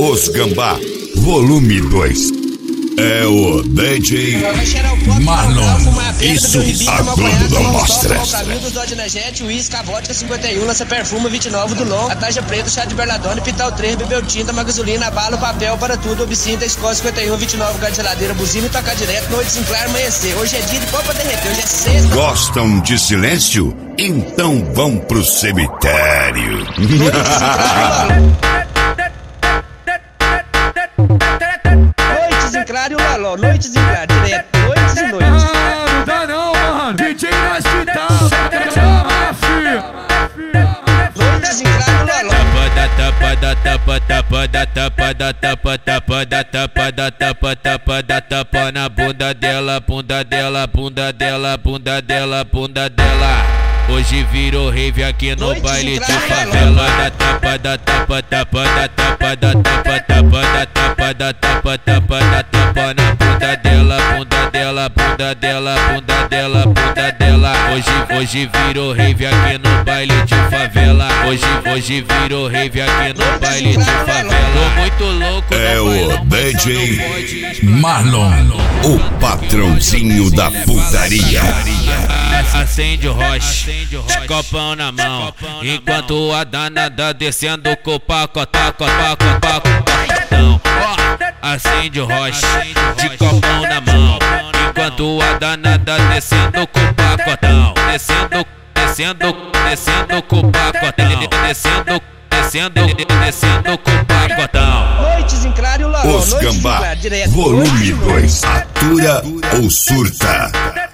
Os Gambá, volume 2. É o DJ Marlon. Isso, a Globo não mostra. O caminho dos Dodge Energético, uísque, a vodka 51, lança perfume 29 do Long, a tarja preta, chá de berladone, pital 3, bebeu tinta, uma gasolina, bala, papel para tudo, obcinta, escola 51, 29, gás de geladeira, buzina e tocar direto, noite Sinclair, amanhecer. Hoje é dia de pão pra derreter, hoje é sexta. Gostam de silêncio? Então vão pro cemitério. Sinclair e o Laló, noite Sinclair, direto, noites e noites. Não dá não, mano. DJ nós que tá, chama, filho. Noite Sinclair e o Laló. Tapa na bunda dela, bunda dela, bunda dela, bunda dela, bunda dela. Hoje virou rave aqui no baile de favela. Da tapa, da tapa, tapa, da tapa, da tapa, tapa, da tapa, da tapa, tapa, da tapa na bunda dela, bunda dela, bunda dela, bunda dela, bunda dela. Hoje virou rave aqui no baile de favela. Hoje virou rave aqui no baile de favela. Tô muito louco. É o DJ Marlon, o patrãozinho da putaria. Acende o rocha, copão na mão, enquanto a danada descendo com o pacotão. Acende o rocha, de copão na mão, enquanto a danada descendo com o pacotão. Descendo com o pacotão. Descendo com o pacotão. Noite Sinclair e o Laló, Os noite Gambá, Sinclair, direto, volume 2. Atura ou surta?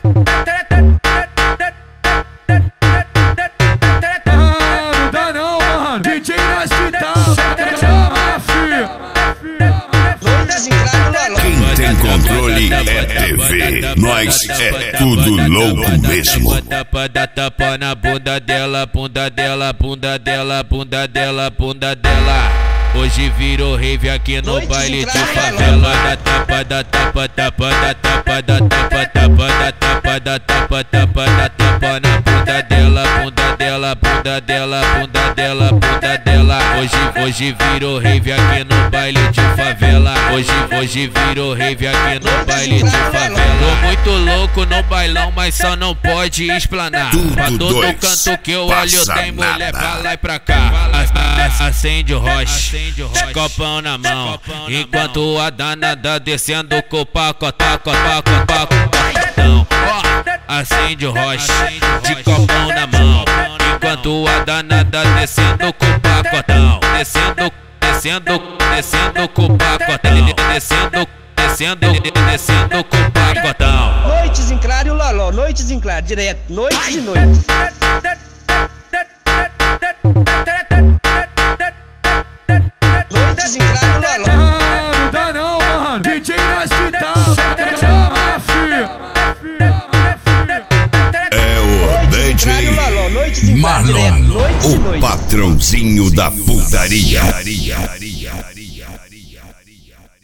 Não dá não, mano. DJ nós que tá, chama, filho. Noite Sinclair e o Laló. Quem tem controle é TV. Nós é tudo louco mesmo. Tapa na bunda dela, bunda dela, bunda dela, bunda dela, bunda dela. Hoje virou rave aqui no baile de favela. Da tapa, da tapa, tapa, da tapa, da tapa, tapa, da tapa, da tapa, tapa, da tapa na bunda dela, bunda dela, bunda dela, bunda dela, bunda dela. Hoje virou rave aqui no baile de favela. Hoje virou rave aqui no baile de favela. Tô muito louco no bailão, mas só não pode explanar. Pra todo canto que eu olho tem mulher pra lá e pra cá. Acende o rocha, copão na mão, enquanto a danada descendo com o pacotão. Acende o rocha, de copão na mão, enquanto a danada descendo com o pacotão. Descendo com o pacotão. Descendo com o pacotão. Noite Sinclair e o Laló, noite Sinclair, direto, noites e noites. Noite Sinclair e o Laló. Não dá não, mano. DJ nós que tá, chama, filho. É o DJ Marlon, o patrãozinho da putaria.